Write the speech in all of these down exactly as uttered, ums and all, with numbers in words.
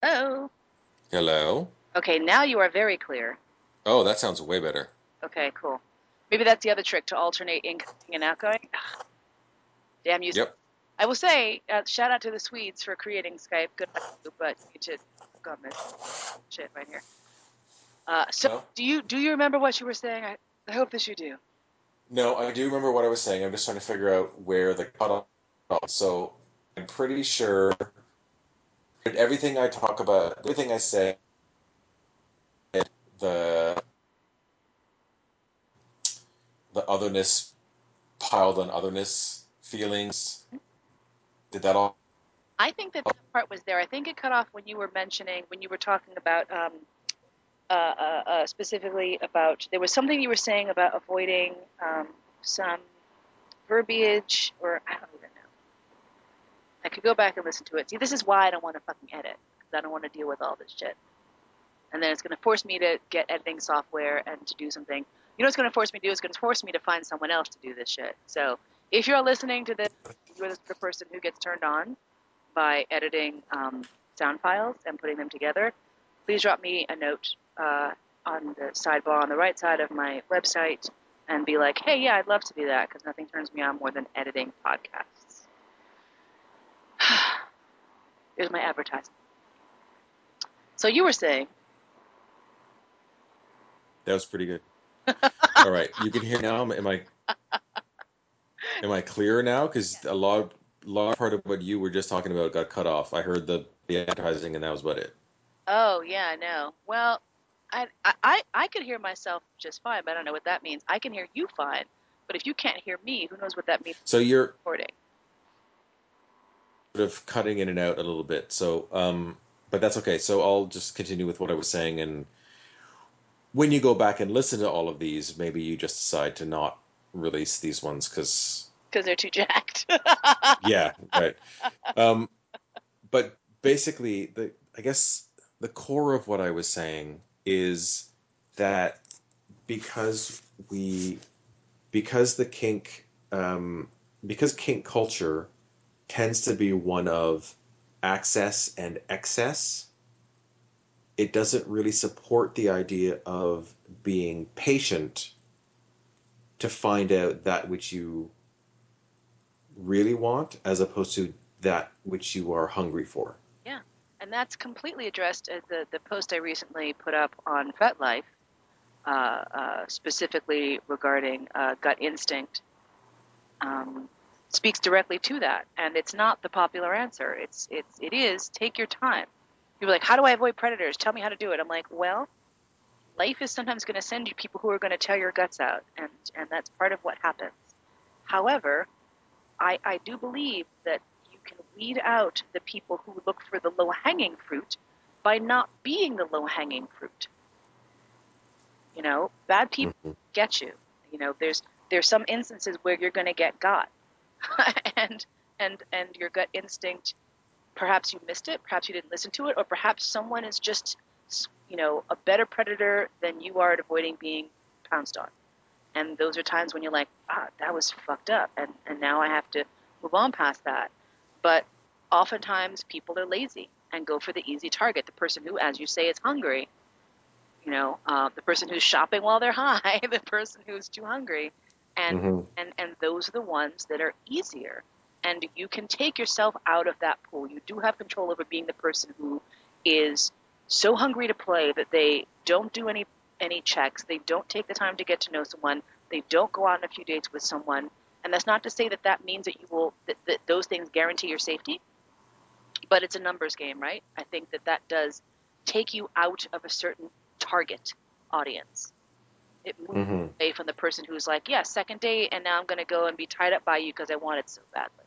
Oh. Hello? Okay, now you are very clear. Oh, that sounds way better. Okay, cool. Maybe that's the other trick to alternate incoming and outgoing. Damn you. Yep. I will say, uh, shout out to the Swedes for creating Skype. Good on you, but you need to go on this shit right here. Uh, so, No? do you do you remember what you were saying? I, I hope that you do. No, I do remember what I was saying. I'm just trying to figure out where the cutoff is. So I'm pretty sure that everything I talk about, everything I say, the the otherness piled on otherness feelings, did that all? I think that that part was there. I think it cut off when you were mentioning when you were talking about um, uh, uh, uh, specifically about there was something you were saying about avoiding um, some verbiage, or I don't even know. I could go back and listen to it. See, this is why I don't want to fucking edit, because I don't want to deal with all this shit. And then it's going to force me to get editing software and to do something. You know what's going to force me to do? It's going to force me to find someone else to do this shit. So if you're listening to this, you're the sort of person who gets turned on by editing um, sound files and putting them together, please drop me a note uh, on the sidebar on the right side of my website and be like, hey, yeah, I'd love to do that, because nothing turns me on more than editing podcasts. Here's my advertisement. So you were saying, That was pretty good. All right, you can hear now. Am I am I clearer now? Because a lot large part of what you were just talking about got cut off. I heard the the advertising, and that was about it. oh yeah, I know. Well, I, I I could hear myself just fine, but I don't know what that means. I can hear you fine, but if you can't hear me, who knows what that means So you're for recording? sort of cutting in and out a little bit. So, um, but that's okay. So I'll just continue with what I was saying, and when you go back and listen to all of these, maybe you just decide to not release these ones because, Because they're too jacked. yeah, right. Um, but basically, the I guess the core of what I was saying is that because we because the kink um, because kink culture tends to be one of access and excess, it doesn't really support the idea of being patient to find out that which you really want as opposed to that which you are hungry for. Yeah, and that's completely addressed as the, the post I recently put up on FetLife, uh, uh, specifically regarding uh, gut instinct, um, speaks directly to that. And it's not the popular answer. It's it's it is take your time. People are like, how do I avoid predators? Tell me how to do it. I'm like, well, life is sometimes going to send you people who are going to tear your guts out, and and that's part of what happens. However, I, I do believe that you can weed out the people who look for the low hanging fruit by not being the low hanging fruit. You know, bad people Mhm. get you. You know, there's there's some instances where you're going to get got, and and and your gut instinct. Perhaps you missed it. Perhaps you didn't listen to it, or perhaps someone is just, you know, a better predator than you are at avoiding being pounced on. And those are times when you're like, ah, that was fucked up, and and now I have to move on past that. But oftentimes people are lazy and go for the easy target, the person who, as you say, is hungry. You know, uh, the person who's shopping while they're high, the person who's too hungry, and Mhm. and and those are the ones that are easier. And you can take yourself out of that pool. You do have control over being the person who is so hungry to play that they don't do any any checks. They don't take the time to get to know someone. They don't go out on a few dates with someone. And that's not to say that that means that you will that, that those things guarantee your safety, but it's a numbers game, right? I think that that does take you out of a certain target audience. It moves Mhm. away from the person who's like, yeah, second date, and now I'm going to go and be tied up by you because I want it so badly,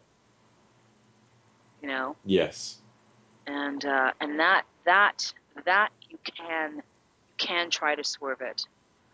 you know. Yes. And uh, and that that that you can you can try to swerve it,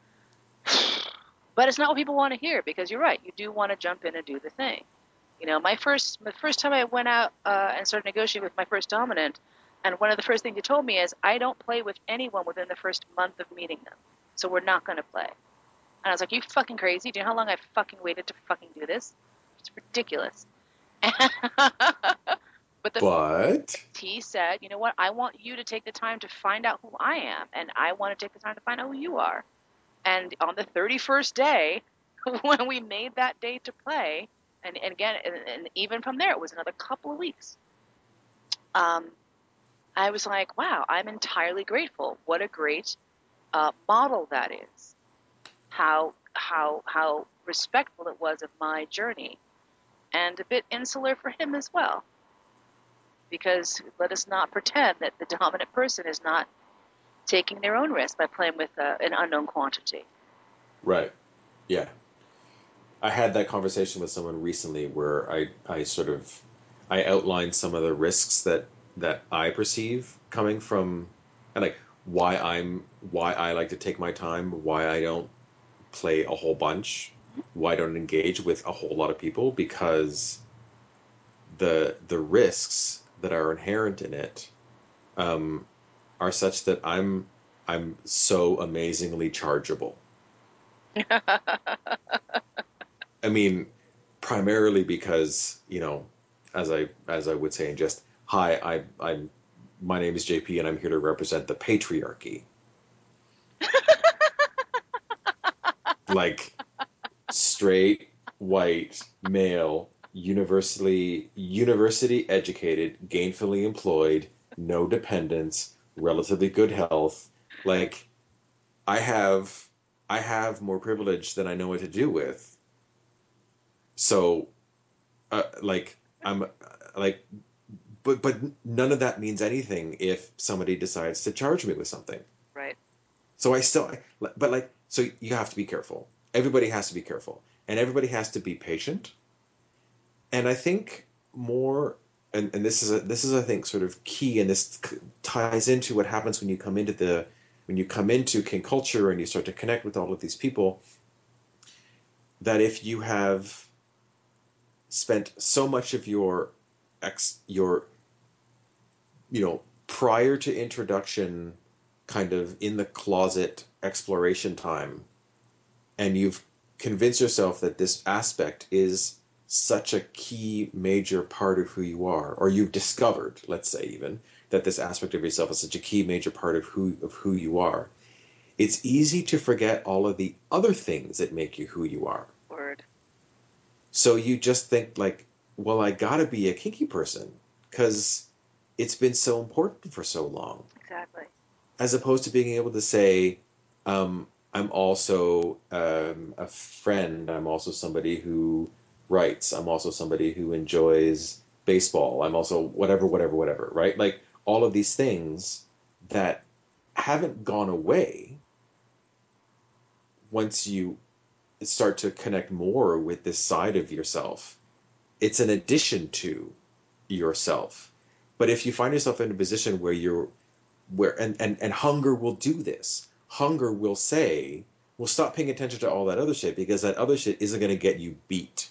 but it's not what people want to hear, because you're right. You do want to jump in and do the thing. You know, my first the first time I went out uh, and started negotiating with my first dominant, and one of the first things he told me is, I don't play with anyone within the first month of meeting them, so we're not going to play. And I was like, you fucking crazy? Do you know how long I've fucking waited to fucking do this? It's ridiculous. But the But he said, you know what? I want you to take the time to find out who I am, and I want to take the time to find out who you are. And on the thirty-first day, when we made that day to play, and, and again, and, and even from there, it was another couple of weeks. Um, I was like, wow, I'm entirely grateful. What a great uh, model that is. How how how respectful it was of my journey, and a bit insular for him as well. Because let us not pretend that the dominant person is not taking their own risk by playing with uh, an unknown quantity. right, yeah. I had that conversation with someone recently where I I sort of I outlined some of the risks that that I perceive coming from, and like why I'm why I like to take my time, why I don't play a whole bunch, why I don't engage with a whole lot of people, because the the risks that are inherent in it um, are such that I'm I'm so amazingly chargeable. I mean, primarily because, you know, as I as I would say in just, hi, I I'm my name is J P and I'm here to represent the patriarchy. Like straight, white, male, universally university educated, gainfully employed, no dependents, relatively good health. Like I have I have more privilege than I know what to do with. So uh, like I'm like but but none of that means anything if somebody decides to charge me with something. Right. So I still, but like, so you have to be careful. Everybody has to be careful, and everybody has to be patient. And I think more, and, and this is a, this is I think sort of key, and this ties into what happens when you come into the when you come into King culture and you start to connect with all of these people. That if you have spent so much of your ex your you know, prior to introduction, kind of in the closet exploration time, and you've convinced yourself that this aspect is such a key major part of who you are, or you've discovered, let's say even, that this aspect of yourself is such a key major part of who of who you are, it's easy to forget all of the other things that make you who you are. Word. So you just think like, well, I gotta be a kinky person because it's been so important for so long, Exactly. as opposed to being able to say, um, I'm also um, a friend. I'm also somebody who writes. I'm also somebody who enjoys baseball. I'm also whatever, whatever, whatever, right? Like all of these things that haven't gone away once you start to connect more with this side of yourself. It's an addition to yourself. But if you find yourself in a position where you're where and, and and hunger will do this. Hunger will say, "Well, stop paying attention to all that other shit because that other shit isn't going to get you beat."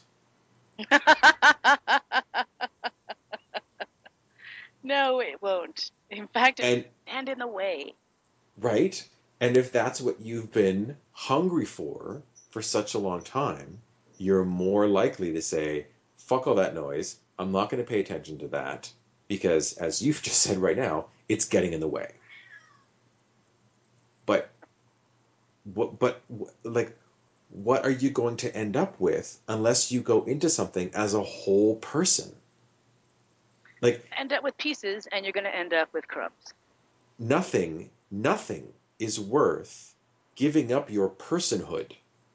No, it won't. In fact, it And stand in the way. right? And if that's what you've been hungry for for such a long time, you're more likely to say, "Fuck all that noise. I'm not going to pay attention to that because as you've just said right now, it's getting in the way." But what but like what are you going to end up with unless you go into something as a whole person? Like End up with pieces, and you're going to end up with crumbs. nothing, nothing is worth giving up your personhood.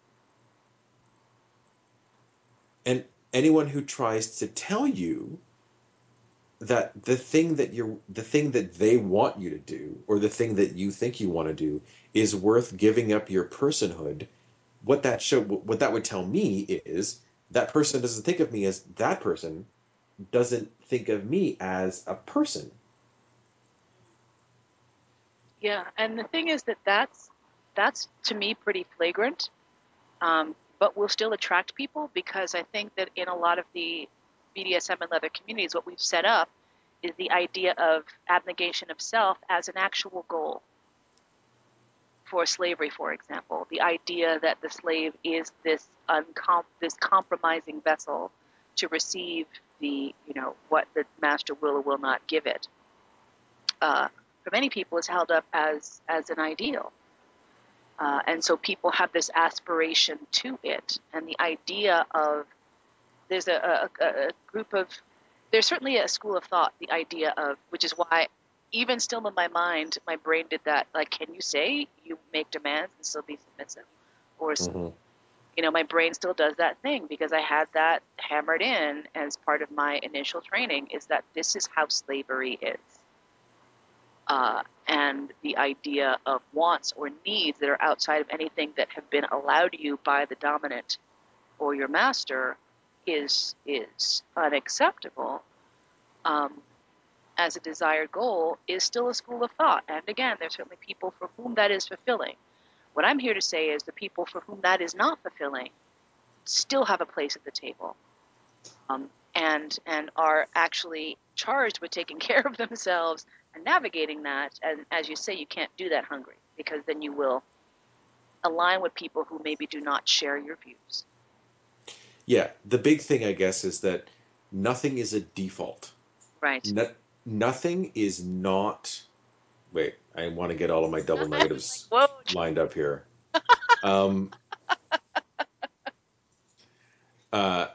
And anyone who tries to tell you that the thing that you're the thing that they want you to do or the thing that you think you want to do is worth giving up your personhood, what that show what that would tell me is that person doesn't think of me as that person, doesn't think of me as a person. Yeah, and the thing is that that's that's to me pretty flagrant, um, but will still attract people because I think that in a lot of the B D S M and leather communities, what we've set up is the idea of abnegation of self as an actual goal for slavery, for example. The idea that the slave is this uncom- this compromising vessel to receive the, you know, what the master will or will not give it, uh, for many people is held up as, as an ideal. Uh, and so people have this aspiration to it. And the idea of, there's a, a, a group of, there's certainly a school of thought, the idea of, which is why even still in my mind, my brain did that. Like, can you say you make demands and still be submissive? Or, mm-hmm. you know, my brain still does that thing because I had that hammered in as part of my initial training, is that this is how slavery is. Uh, and the idea of wants or needs that are outside of anything that have been allowed you by the dominant or your master is is unacceptable. Um, as a desired goal is still a school of thought. And again, there's certainly people for whom that is fulfilling. What I'm here to say is the people for whom that is not fulfilling still have a place at the table, um, and and are actually charged with taking care of themselves and navigating that. And as you say, you can't do that hungry, because then you will align with people who maybe do not share your views. Yeah, the big thing, I guess, is that nothing is a default. Right. No, nothing is not. Wait, I want to get all of my double negatives like, lined up here. Um, uh,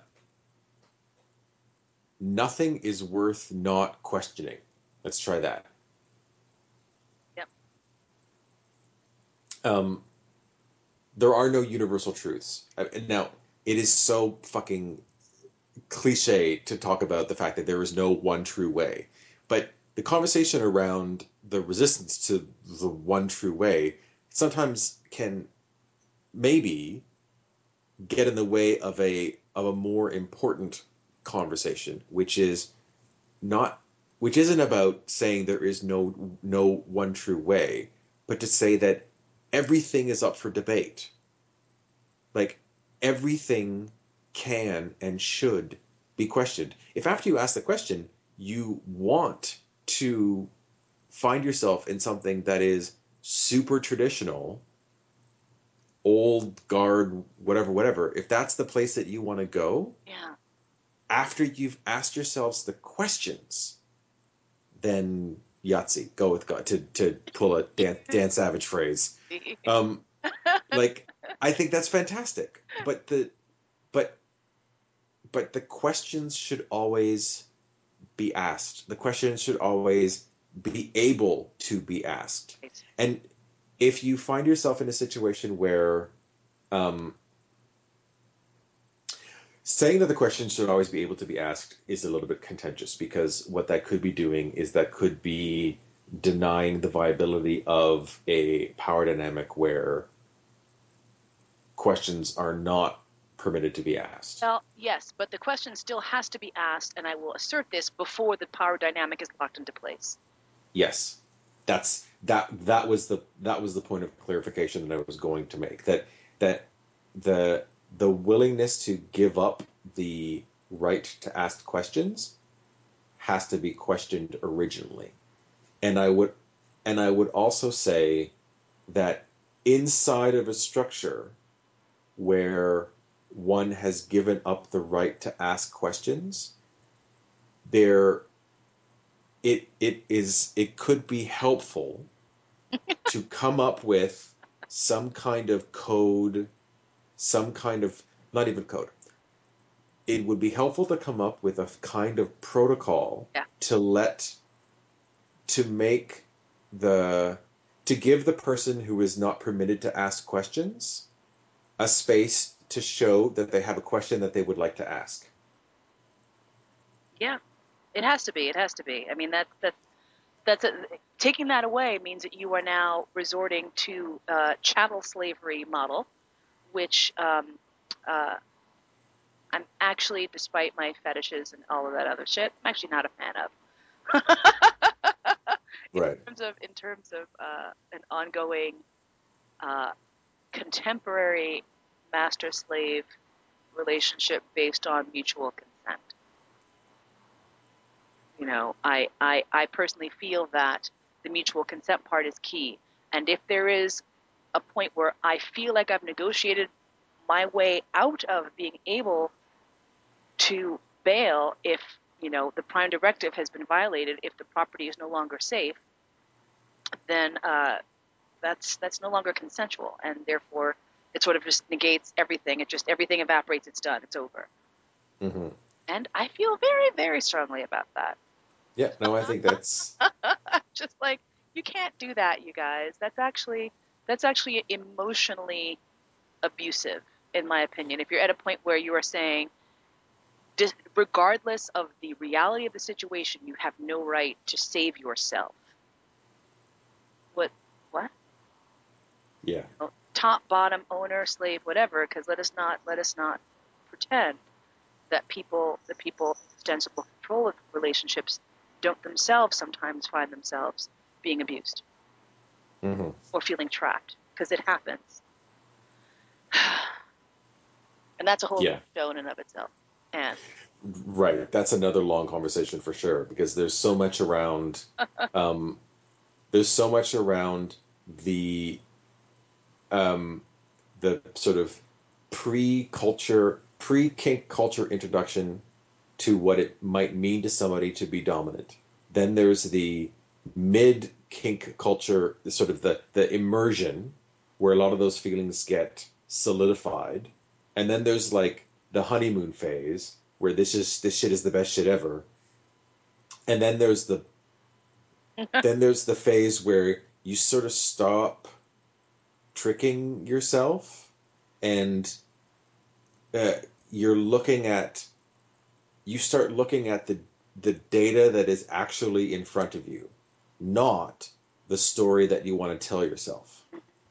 nothing is worth not questioning. Let's try that. Yep. Um, there are no universal truths. Now, it is so fucking cliche to talk about the fact that there is no one true way. But the conversation around the resistance to the one true way sometimes can maybe get in the way of a of a more important conversation, which is not which isn't about saying there is no no one true way, but to say that everything is up for debate. Like, everything can and should be questioned. If after you ask the question, you want to find yourself in something that is super traditional, old guard, whatever, whatever, if that's the place that you want to go, yeah. after you've asked yourselves the questions, then Yahtzee, go with God, to, to pull a Dan, Dan Savage phrase. Um, like, I think that's fantastic. But the but but the questions should always be asked. The questions should always be able to be asked. And if you find yourself in a situation where um, saying that the questions should always be able to be asked is a little bit contentious, because what that could be doing is that could be denying the viability of a power dynamic where questions are not permitted to be asked. Well, yes, but the question still has to be asked, and I will assert this before the power dynamic is locked into place. Yes, that's that. That was the that was the point of clarification that I was going to make. That that the the willingness to give up the right to ask questions has to be questioned originally, and I would and I would also say that inside of a structure where one has given up the right to ask questions, there it it is it could be helpful to come up with some kind of code, some kind of not even code. It would be helpful to come up with a kind of protocol yeah. to let to make the to give the person who is not permitted to ask questions a space to show that they have a question that they would like to ask. Yeah, it has to be. It has to be. I mean, that that that's a, taking that away means that you are now resorting to uh, chattel slavery model, which um, uh, I'm actually, despite my fetishes and all of that other shit, I'm actually not a fan of. in Right. terms of in terms of uh, an ongoing uh, contemporary master-slave relationship based on mutual consent. You know, I, I, I personally feel that the mutual consent part is key. And if there is a point where I feel like I've negotiated my way out of being able to bail if, you know, the prime directive has been violated, if the property is no longer safe, then uh, that's that's no longer consensual, and therefore it sort of just negates everything. It just everything evaporates. It's done. It's over. Mm-hmm. And I feel very, very strongly about that. Yeah, no, I think that's Just like, you can't do that, you guys. That's actually that's actually emotionally abusive, in my opinion. If you're at a point where you are saying, regardless of the reality of the situation, you have no right to save yourself. What? What? yeah. Top, bottom, owner, slave, whatever. Because let us not let us not pretend that people, the people in ostensible control of relationships, don't themselves sometimes find themselves being abused Mm-hmm. or feeling trapped, because it happens. And that's a whole Yeah. show in and of itself. And Right. That's another long conversation for sure, because there's so much around um there's so much around the um the sort of pre-culture, pre-kink culture introduction to what it might mean to somebody to be dominant. Then there's the mid kink culture, the sort of the the immersion where a lot of those feelings get solidified. And then there's like the honeymoon phase where this is this shit is the best shit ever. And then there's the then there's the phase where you sort of stop tricking yourself and uh, you're looking at you start looking at the the data that is actually in front of you, not the story that you want to tell yourself.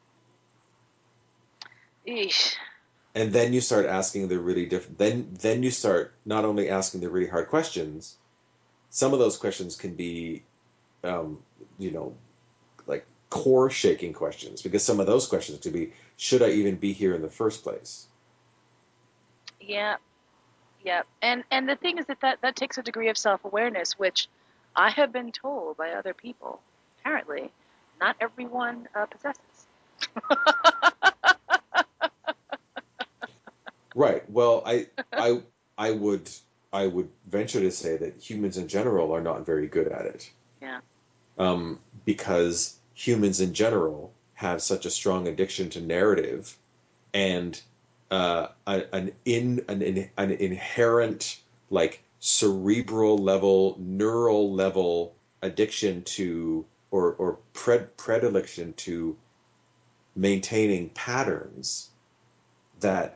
eesh. And then you start asking the really different then then you start not only asking the really hard questions, some of those questions can be um, you know, like core shaking questions, because some of those questions could be, should I even be here in the first place? Yeah, yeah. And and the thing is that that, that takes a degree of self-awareness, which I have been told by other people, apparently, not everyone uh, possesses. Right. Well, I I I would I would venture to say that humans in general are not very good at it. Yeah. Um, because humans in general have such a strong addiction to narrative and uh, an in an, an inherent like cerebral level, neural level addiction to or or pred, predilection to maintaining patterns that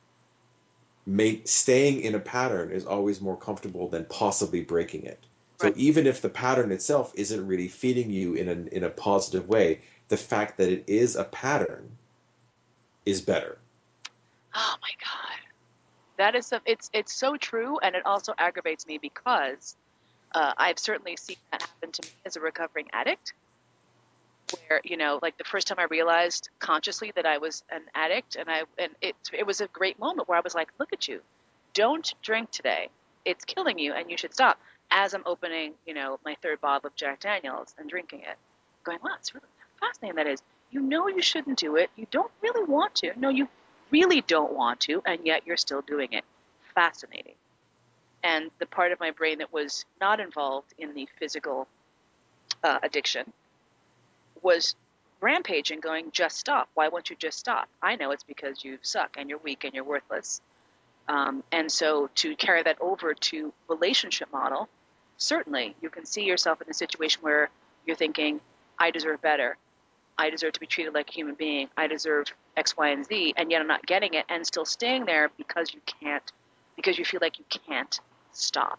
make staying in a pattern is always more comfortable than possibly breaking it. So Right. even if the pattern itself isn't really feeding you in a in a positive way, the fact that it is a pattern is better. Oh my God. That is so, it's it's so true, and it also aggravates me because uh, I've certainly seen that happen to me as a recovering addict, where, you know, like the first time I realized consciously that I was an addict, and I and it it was a great moment where I was like, look at you, don't drink today, it's killing you, and you should stop. As I'm opening, you know, my third bottle of Jack Daniels and drinking it, going, wow, it's really fascinating. That is, you know, you shouldn't do it, you don't really want to, no, you really don't want to, and yet you're still doing it. Fascinating. And the part of my brain that was not involved in the physical uh, addiction was rampaging, going, just stop. Why won't you just stop? I know it's because you suck and you're weak and you're worthless. Um, and so to carry that over to relationship model, certainly you can see yourself in a situation where you're thinking, I deserve better. I deserve to be treated like a human being. I deserve X, Y, and Z, and yet I'm not getting it, and still staying there because you can't, because you feel like you can't stop.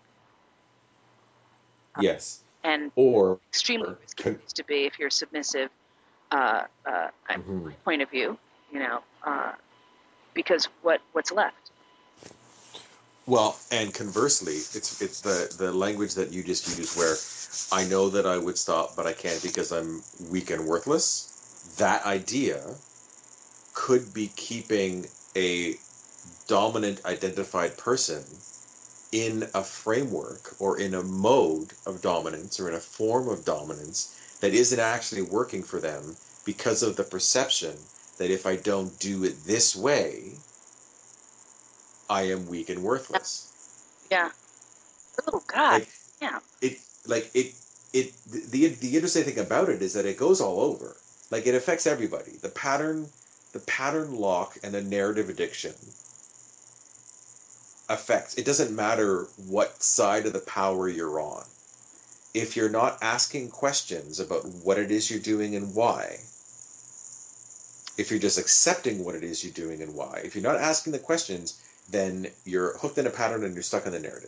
Uh, Yes. and Or, extremely or risky con- place to be if you're submissive, uh, uh, from mhm. my point of view, you know, uh, because what what's left? Well, and conversely, it's it's the the language that you just used where I know that I would stop, but I can't because I'm weak and worthless. That idea could be keeping a dominant identified person in a framework or in a mode of dominance or in a form of dominance that isn't actually working for them because of the perception that if I don't do it this way, I am weak and Yeah, worthless. yeah. Oh God. Like Yeah. it, like it, it. The the interesting thing about it is that it goes all over. Like it affects everybody. The pattern, the pattern lock, and the narrative addiction affects. It doesn't matter what side of the power you're on. If you're not asking questions about what it is you're doing and why, if you're just accepting what it is you're doing and why, if you're not asking the questions, then you're hooked in a pattern and you're stuck in the narrative.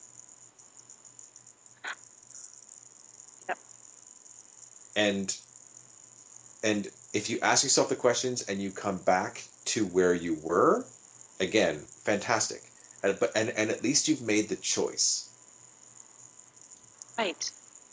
Yep. And and if you ask yourself the questions and you come back to where you were, again, fantastic. And, but and, and at least you've made the choice. Right.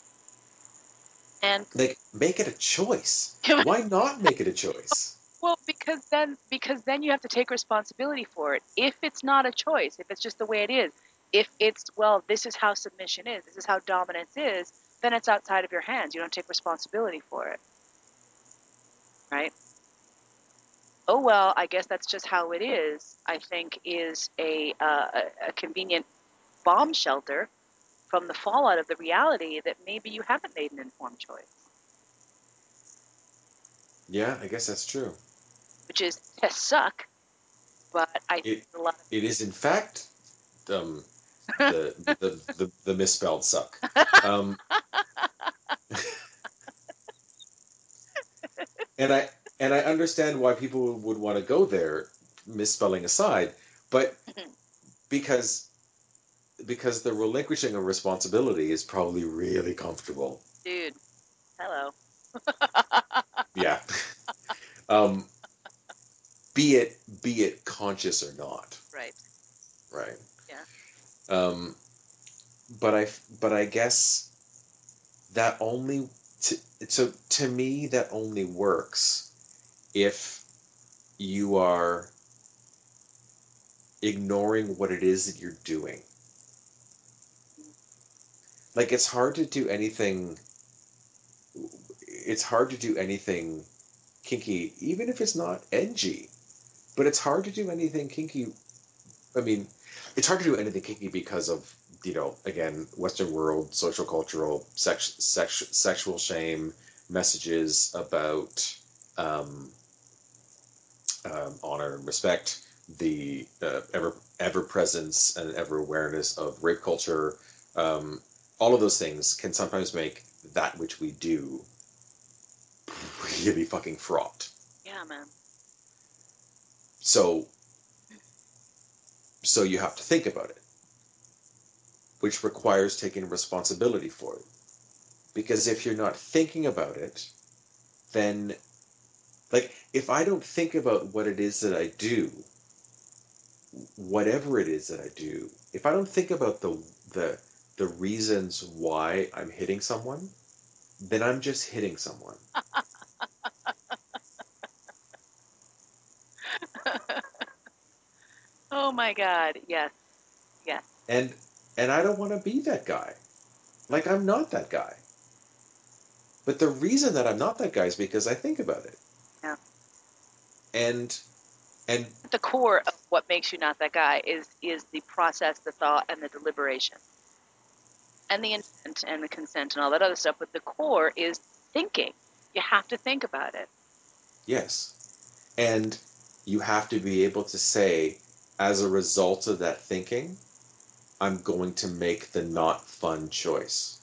And Like make it a choice. Why not make it a choice? well, because then because then you have to take responsibility for it. If it's not a choice, if it's just the way it is, if it's well, this is how submission is, this is how dominance is, then it's outside of your hands. You don't take responsibility for it, right? Oh well, I guess that's just how it is. I think is a uh, a, a convenient bomb shelter from the fallout of the reality that maybe you haven't made an informed choice, Yeah, I guess that's true. which is to suck. But I think It a lot it is in fact um, the, the the the misspelled suck. Um, and I and I understand why people would want to go there, misspelling aside, but of because because the relinquishing of responsibility is probably really comfortable. dude. Hello. Yeah. Um, be it be it conscious or not, Right. right? Yeah. Um, but I but I guess that only to, so to me that only works if you are ignoring what it is that you're doing. Like it's hard to do anything it's hard to do anything kinky even if it's not edgy. But it's hard to do anything kinky. I mean, it's hard to do anything kinky because of, you know, again, Western world, social cultural, sex, sex, sexual shame, messages about um, um, honor and respect, the uh, ever ever presence and ever awareness of rape culture. Um, all of those things can sometimes make that which we do really fucking fraught. Yeah, man. So, so you have to think about it, which requires taking responsibility for it. Because if you're not thinking about it, then, like, if I don't think about what it is that I do, whatever it is that I do, if I don't think about the the the reasons why I'm hitting someone, then I'm just hitting someone. Oh my God. Yes. Yes. And and I don't want to be that guy. Like I'm not that guy. But the reason that I'm not that guy is because I think about it. Yeah. And and At the core of what makes you not that guy is is the process, the thought, and the deliberation, and the intent, and the consent, and all that other stuff. But the core is thinking. You have to think about it. yes. And you have to be able to say, as a result of that thinking, I'm going to make the not fun choice.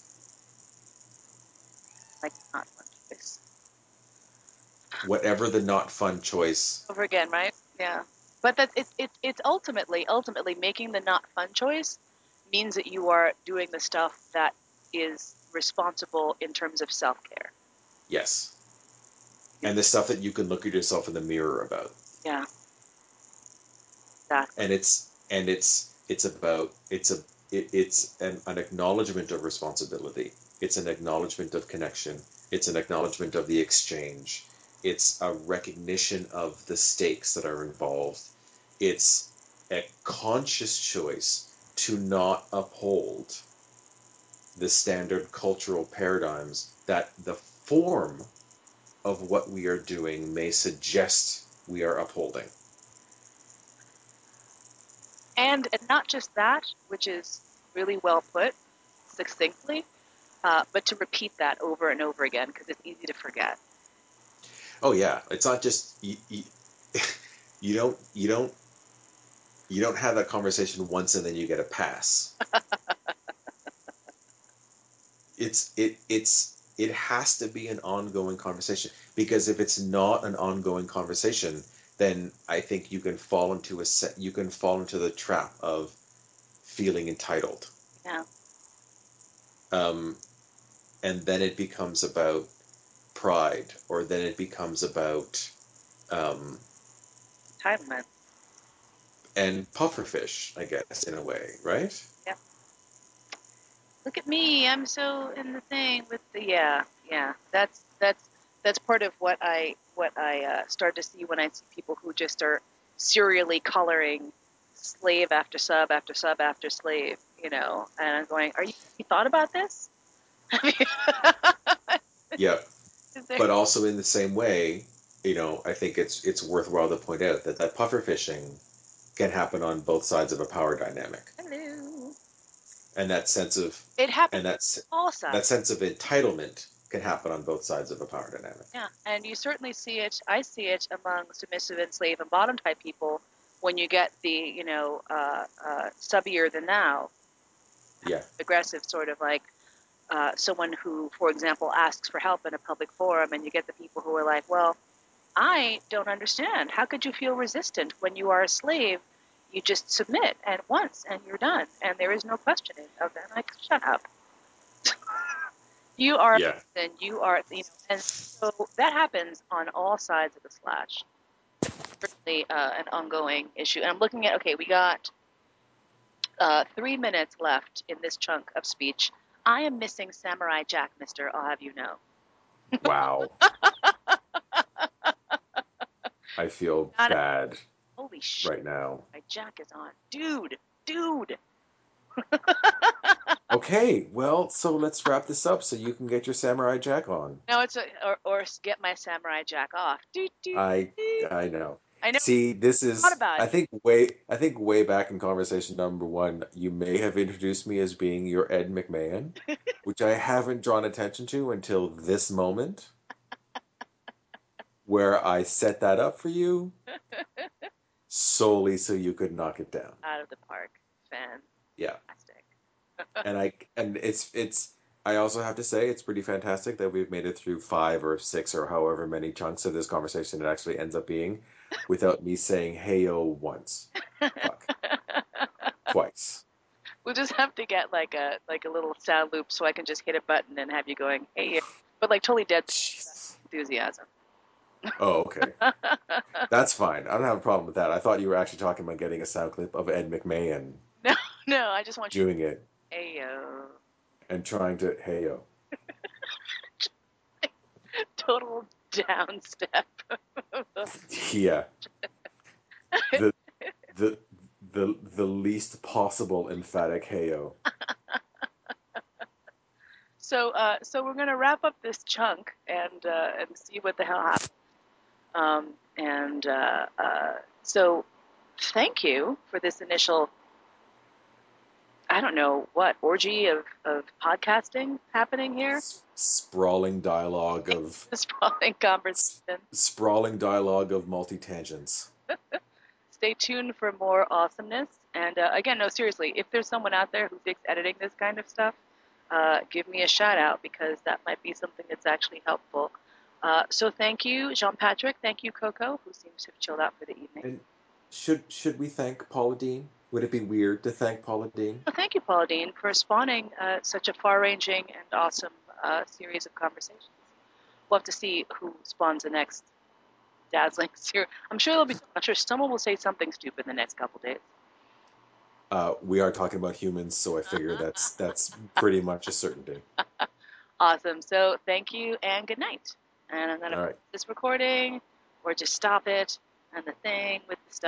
Like not one choice. Whatever the not fun choice. Over again, right? Yeah. But that's it's it's it's ultimately ultimately making the not fun choice means that you are doing the stuff that is responsible in terms of self care. Yes. And the stuff that you can look at yourself in the mirror about. Yeah, exactly. And it's and it's it's about it's a it, it's an, an acknowledgement of responsibility. It's an acknowledgement of connection. It's an acknowledgement of the exchange. It's a recognition of the stakes that are involved. It's a conscious choice to not uphold the standard cultural paradigms that the form of what we are doing may suggest we are upholding. And and not just that, which is really well put, succinctly, uh, but to repeat that over and over again because it's easy to forget. Oh yeah, it's not just you, you, you don't you don't you don't have that conversation once and then you get a pass. It's it it's it has to be an ongoing conversation because if it's not an ongoing conversation, then I think you can fall into a set you can fall into the trap of feeling entitled. Yeah, Um, and then it becomes about pride, or then it becomes about um, entitlement. and pufferfish, I guess, in a way, right? Yeah. Look at me, I'm so in the thing with the yeah, yeah. That's that's that's part of what I what I uh, start to see when I see people who just are serially coloring slave after sub after sub after slave, you know. And I'm going, are you, you thought about this? Yeah, Is there? but also in the same way, you know, I think it's it's worthwhile to point out that that pufferfishing can happen on both sides of a power dynamic, Hello. and that sense of It happens and that's all sides. that sense of entitlement can happen on both sides of a power dynamic. Yeah, and you certainly see it. I see it among submissive and slave and bottom type people when you get the, you know, uh, uh, subbier than thou, Yeah, aggressive sort of like uh, someone who, for example, asks for help in a public forum, and you get the people who are like, well, I don't understand. How could you feel resistant when you are a slave? You just submit at once and you're done, and there is no questioning of them. Like, shut up. You are, yeah. then you are, you know, and so that happens on all sides of the slash. Certainly uh, an ongoing issue. And I'm looking at, okay, we got uh, three minutes left in this chunk of speech. I am missing Samurai Jack, mister, I'll have you know. Wow, I feel Not, bad holy shit, right now. my Jack is on. Dude, dude. Okay, well, so let's wrap this up so you can get your Samurai Jack on. No, it's a, or, or get my Samurai Jack off. Do, do, I do. I know. I know, See, this thought is about I it. think way I think way back in conversation number one, you may have introduced me as being your Ed McMahon, which I haven't drawn attention to until this moment, where I set that up for you solely so you could knock it down. Out of the park. Yeah. Fantastic. And I and it's it's I also have to say it's pretty fantastic that we've made it through five or six or however many chunks of this conversation it actually ends up being without me saying heyo once. Fuck. Twice. We'll just have to get like a like a little sound loop so I can just hit a button and have you going, hey, but like totally dead Jesus. enthusiasm. Oh, okay. That's fine. I don't have a problem with that. I thought you were actually talking about getting a sound clip of Ed McMahon No, no, I just want you to doing it hey yo. and trying to heyo. Total downstep. Yeah. The the the the least possible emphatic heyo. So uh so we're gonna wrap up this chunk and uh and see what the hell happens. Um and uh uh so thank you for this initial I don't know what orgy of, of podcasting happening here. S- sprawling dialogue of This sprawling conversation. s- sprawling dialogue of multi tangents. Stay tuned for more awesomeness. And uh, again, no, seriously, if there's someone out there who thinks editing this kind of stuff, uh, give me a shout out because that might be something that's actually helpful. Uh, so thank you, Jean Patrick. Thank you, Coco, who seems to have chilled out for the evening. And should should we thank Paula Dean? Would it be weird to thank Paula Dean? Well, thank you, Paula Dean, for spawning uh, such a far-ranging and awesome uh, series of conversations. We'll have to see who spawns the next dazzling series. I'm sure there'll be. I'm sure someone will say something stupid in the next couple days. Uh, we are talking about humans, so I figure that's that's pretty much a certainty. Awesome. So thank you and good night. And I'm going to All put right. this recording or just stop it and the thing with the stuff.